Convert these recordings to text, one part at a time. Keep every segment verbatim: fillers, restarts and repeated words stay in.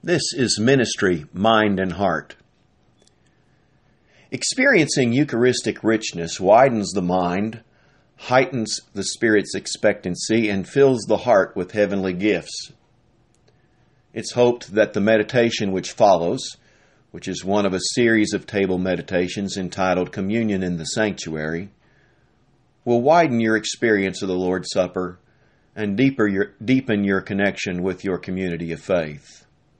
This is Ministry, Mind and Heart. Experiencing Eucharistic richness widens the mind, heightens the Spirit's expectancy, and fills the heart with heavenly gifts. It's hoped that the meditation which follows, which is one of a series of table meditations entitled Communion in the Sanctuary, will widen your experience of the Lord's Supper and deeper your, deepen your connection with your community of faith.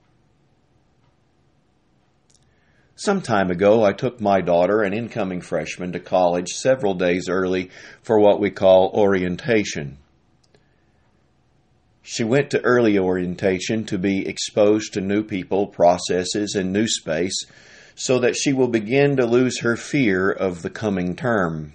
Some time ago, I took my daughter, an incoming freshman, to college several days early for what we call orientation. She went to early orientation to be exposed to new people, processes, and new space so that she will begin to lose her fear of the coming term.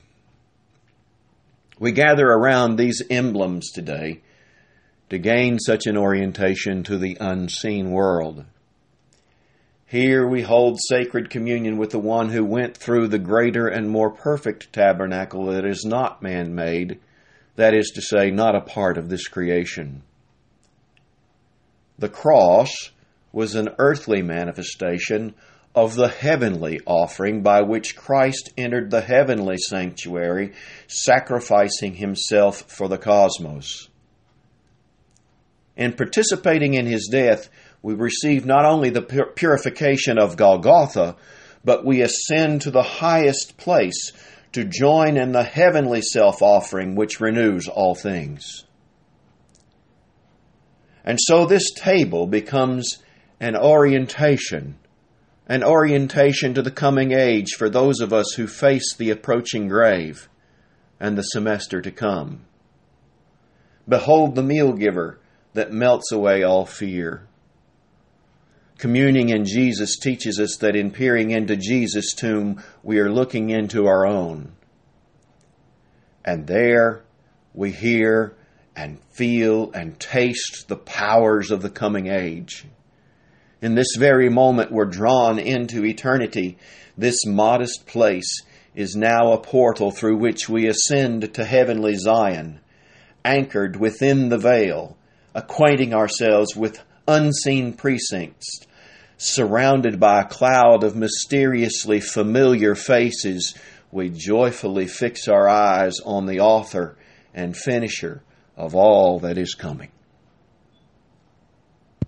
We gather around these emblems today to gain such an orientation to the unseen world. Here we hold sacred communion with the one who went through the greater and more perfect tabernacle that is not man-made, that is to say, not a part of this creation. The cross was an earthly manifestation of the heavenly offering by which Christ entered the heavenly sanctuary, sacrificing himself for the cosmos. In participating in his death, we receive not only the purification of Golgotha, but we ascend to the highest place to join in the heavenly self-offering which renews all things. And so this table becomes an orientation, an orientation to the coming age for those of us who face the approaching grave and the semester to come. Behold the meal giver that melts away all fear. Communing in Jesus teaches us that in peering into Jesus' tomb, we are looking into our own. And there we hear and feel and taste the powers of the coming age. In this very moment, we're drawn into eternity. This modest place is now a portal through which we ascend to heavenly Zion, anchored within the veil, acquainting ourselves with unseen precincts, surrounded by a cloud of mysteriously familiar faces. We joyfully fix our eyes on the author and finisher of all that is coming.